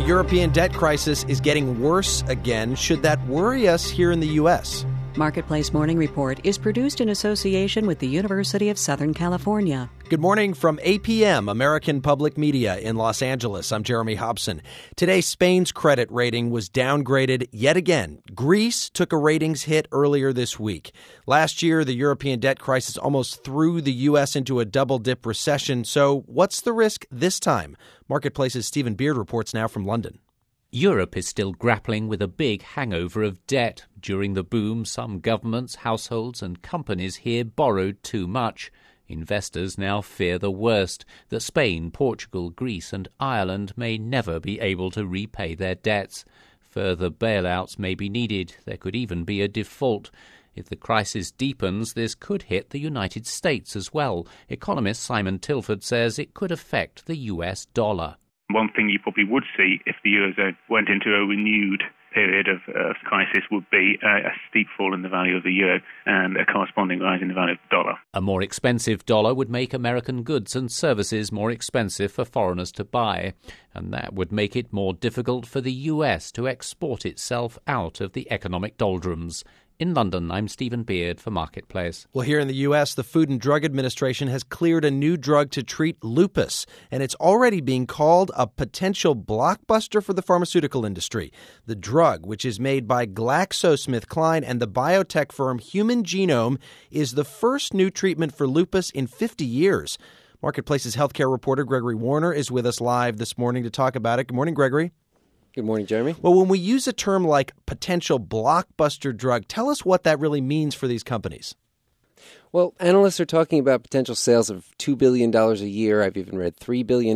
European debt crisis is getting worse again. Should that worry us here in the U.S.? Marketplace Morning Report is produced in association with the University of Southern California. Good morning from APM, American Public Media in Los Angeles. I'm Jeremy Hobson. Today, Spain's credit rating was downgraded yet again. Greece took a ratings hit earlier this week. Last year, the European debt crisis almost threw the U.S. into a double-dip recession. So what's the risk this time? Marketplace's Stephen Beard reports now from London. Europe is still grappling with a big hangover of debt. During the boom, some governments, households and companies here borrowed too much. Investors now fear the worst, that Spain, Portugal, Greece and Ireland may never be able to repay their debts. Further bailouts may be needed. There could even be a default. If the crisis deepens, this could hit the United States as well. Economist Simon Tilford says it could affect the US dollar. One thing you probably would see if the Eurozone went into a renewed period of crisis would be a steep fall in the value of the euro and a corresponding rise in the value of the dollar. A more expensive dollar would make American goods and services more expensive for foreigners to buy, and that would make it more difficult for the US to export itself out of the economic doldrums. In London, I'm Stephen Beard for Marketplace. Well, here in the U.S., the Food and Drug Administration has cleared a new drug to treat lupus, and it's already being called a potential blockbuster for the pharmaceutical industry. The drug, which is made by GlaxoSmithKline and the biotech firm Human Genome, is the first new treatment for lupus in 50 years. Marketplace's healthcare reporter Gregory Warner is with us live this morning to talk about it. Good morning, Gregory. Good morning, Jeremy. Well, when we use a term like potential blockbuster drug, tell us what that really means for these companies. Well, analysts are talking about potential sales of $2 billion a year. I've even read $3 billion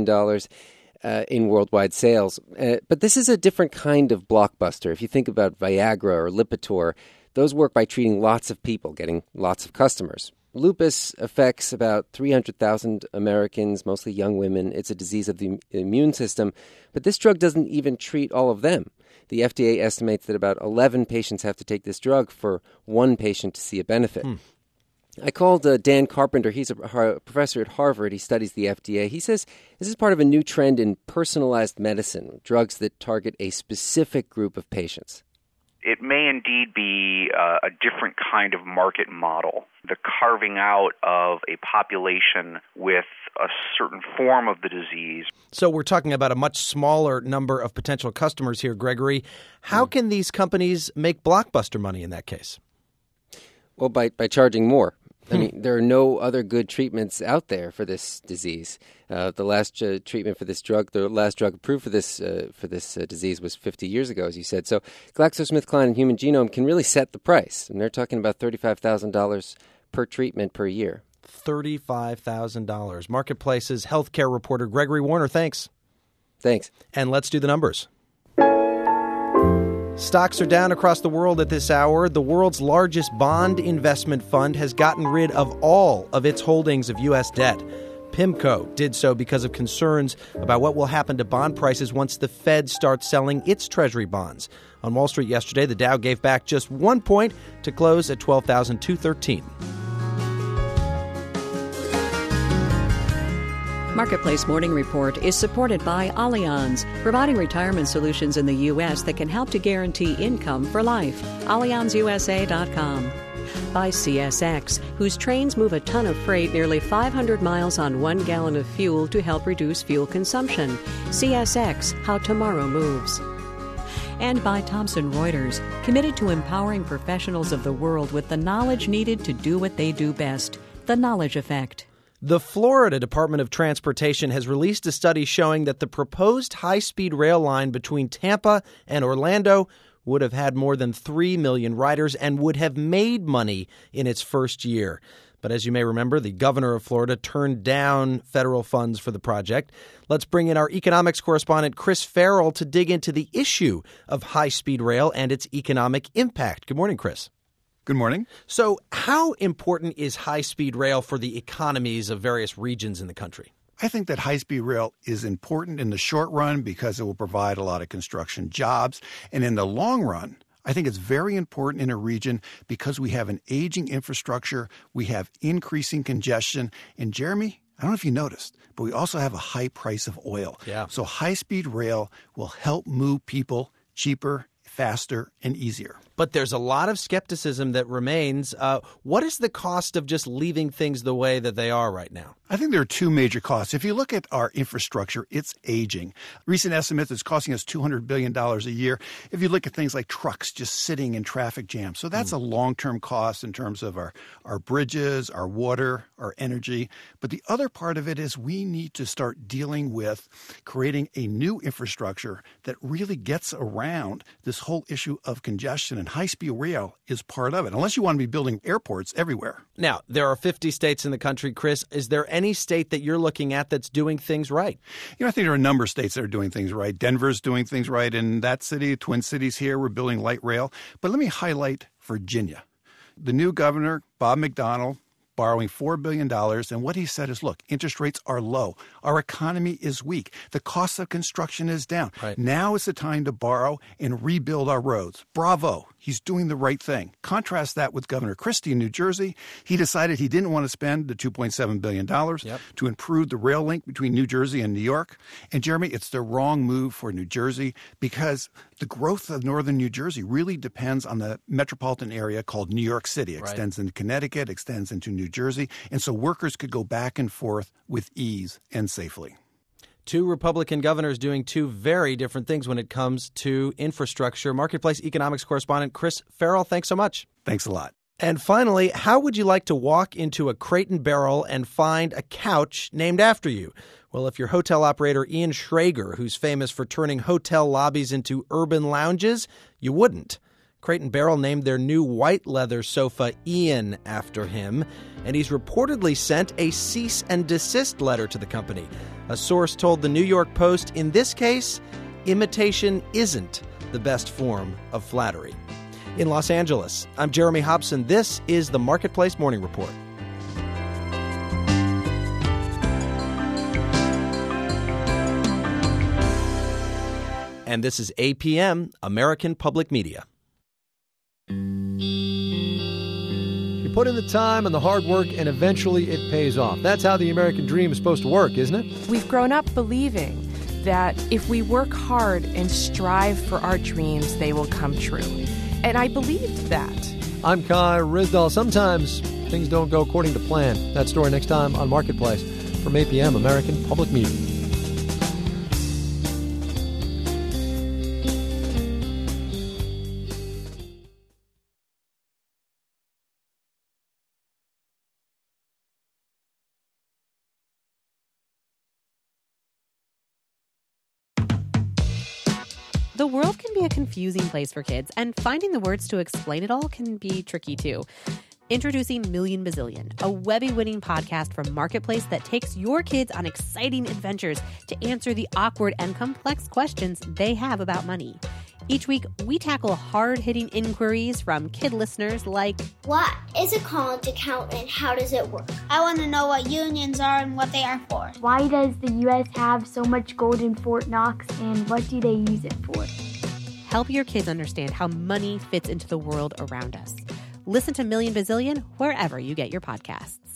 in worldwide sales. But this is a different kind of blockbuster. If you think about Viagra or Lipitor, those work by treating lots of people, getting lots of customers. Lupus affects about 300,000 Americans, mostly young women. It's a disease of the immune system, but this drug doesn't even treat all of them. The FDA estimates that about 11 patients have to take this drug for one patient to see a benefit. I called Dan Carpenter. He's a professor at Harvard. He studies the FDA. He says this is part of a new trend in personalized medicine, drugs that target a specific group of patients. It may indeed be a different kind of market model, the carving out of a population with a certain form of the disease. So we're talking about a much smaller number of potential customers here, Gregory. How can these companies make blockbuster money in that case? Well, by charging more. I mean, there are no other good treatments out there for this disease. The last treatment for this drug, the last drug approved for this disease was 50 years ago, as you said. So GlaxoSmithKline and Human Genome can really set the price, and they're talking about $35,000 per treatment per year. $35,000. Marketplace's healthcare reporter Gregory Warner, thanks. Thanks. And let's do the numbers. Stocks are down across the world at this hour. The world's largest bond investment fund has gotten rid of all of its holdings of U.S. debt. PIMCO did so because of concerns about what will happen to bond prices once the Fed starts selling its Treasury bonds. On Wall Street yesterday, the Dow gave back just 1 point to close at 12,213. Marketplace Morning Report is supported by Allianz, providing retirement solutions in the U.S. that can help to guarantee income for life. AllianzUSA.com. By CSX, whose trains move a ton of freight nearly 500 miles on 1 gallon of fuel to help reduce fuel consumption. CSX, how tomorrow moves. And by Thomson Reuters, committed to empowering professionals of the world with the knowledge needed to do what they do best, the Knowledge Effect. The Florida Department of Transportation has released a study showing that the proposed high-speed rail line between Tampa and Orlando would have had more than 3 million riders and would have made money in its first year. But as you may remember, the governor of Florida turned down federal funds for the project. Let's bring in our economics correspondent, Chris Farrell, to dig into the issue of high-speed rail and its economic impact. Good morning, Chris. Good morning. So how important is high-speed rail for the economies of various regions in the country? I think that high-speed rail is important in the short run because it will provide a lot of construction jobs. And in the long run, I think it's very important in a region because we have an aging infrastructure, we have increasing congestion. And Jeremy, I don't know if you noticed, but we also have a high price of oil. Yeah. So high-speed rail will help move people cheaper, faster, and easier. But there's a lot of skepticism that remains. What is the cost of just leaving things the way that they are right now? I think there are two major costs. If you look at our infrastructure, it's aging. Recent estimates, it's costing us $200 billion a year. If you look at things like trucks just sitting in traffic jams. So that's a long-term cost in terms of our bridges, our water, our energy. But the other part of it is we need to start dealing with creating a new infrastructure that really gets around this whole issue of congestion, and high-speed rail is part of it, unless you want to be building airports everywhere. Now, there are 50 states in the country. Chris, is there any state that you're looking at that's doing things right? I think there are a number of states that are doing things right. Denver's doing things right. In that city, Twin Cities here, we're building light rail. But let me highlight Virginia. The new governor, Bob McDonnell, borrowing $4 billion. And what he said is, look, interest rates are low. Our economy is weak. The cost of construction is down. Right. Now is the time to borrow and rebuild our roads. Bravo. He's doing the right thing. Contrast that with Governor Christie in New Jersey. He decided he didn't want to spend the $2.7 billion to improve the rail link between New Jersey and New York. And, Jeremy, it's the wrong move for New Jersey because the growth of northern New Jersey really depends on the metropolitan area called New York City. It extends into Connecticut, extends into New Jersey. And so workers could go back and forth with ease and safely. Two Republican governors doing two very different things when it comes to infrastructure. Marketplace economics correspondent Chris Farrell, thanks so much. Thanks a lot. And finally, how would you like to walk into a Crate & Barrel and find a couch named after you? Well, if you're hotel operator Ian Schrager, who's famous for turning hotel lobbies into urban lounges, you wouldn't. Crate & Barrel named their new white leather sofa Ian after him, and he's reportedly sent a cease and desist letter to the company. A source told the New York Post, in this case, imitation isn't the best form of flattery. In Los Angeles, I'm Jeremy Hobson. This is the Marketplace Morning Report. And this is APM, American Public Media. You put in the time and the hard work, and eventually it pays off. That's how the American dream is supposed to work, isn't it? We've grown up believing that if we work hard and strive for our dreams, they will come true. And I believed that. I'm Kai Ryssdal. Sometimes things don't go according to plan. That story next time on Marketplace from APM, American Public Media. The world can be a confusing place for kids, and finding the words to explain it all can be tricky too. Introducing Million Bazillion, a Webby-winning podcast from Marketplace that takes your kids on exciting adventures to answer the awkward and complex questions they have about money. Each week, we tackle hard-hitting inquiries from kid listeners like, what is a college account and how does it work? I want to know what unions are and what they are for. Why does the U.S. have so much gold in Fort Knox, and what do they use it for? Help your kids understand how money fits into the world around us. Listen to Million Bazillion wherever you get your podcasts.